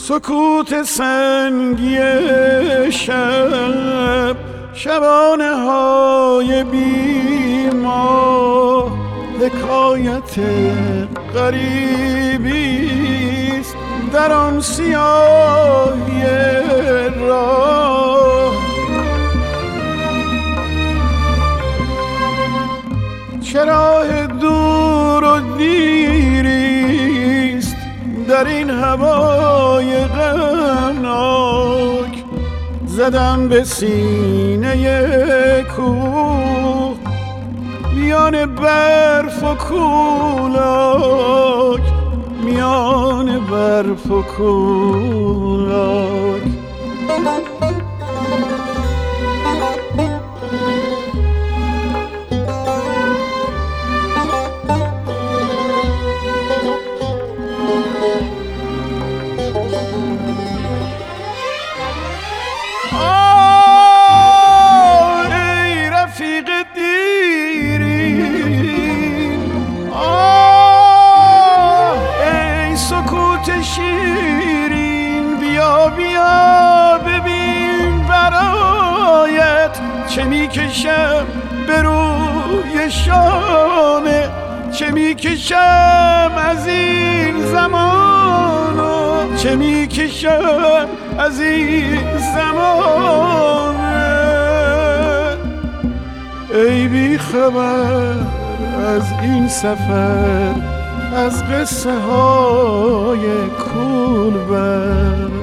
سکوت سنگی شب، شبانه های بیما، حکایت غریبیست در آن سیاهی راه. چه راه دور و دیریست در این هوای غمناک، زدم به سینه کوه میان برف و کولاک، میان برف و کولاک. چه میکشم به روی شامه، چه میکشم از این زمانو، چه میکشم از این زمانه. ای بی خبر از این سفر، از قصه های کولبر.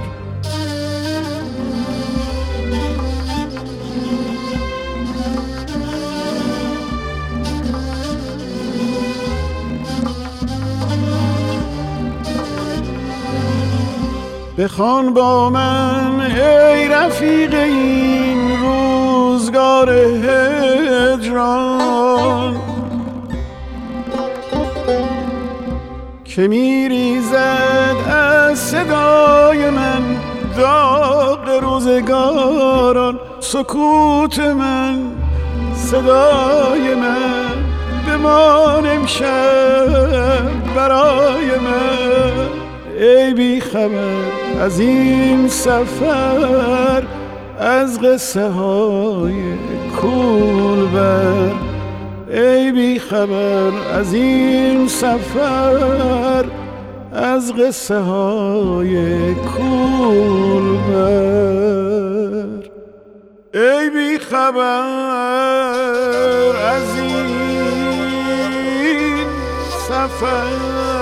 بخوان با من ای رفیق این روزگار هجران، که میریزد از صدای من داغ روزگاران. سکوت من، صدای من، بمان امشب برای من. ای بی خبر از این سفر، از قصه های کولبر. ای بی خبر از این سفر، از قصه های کولبر. ای بی خبر از این سفر،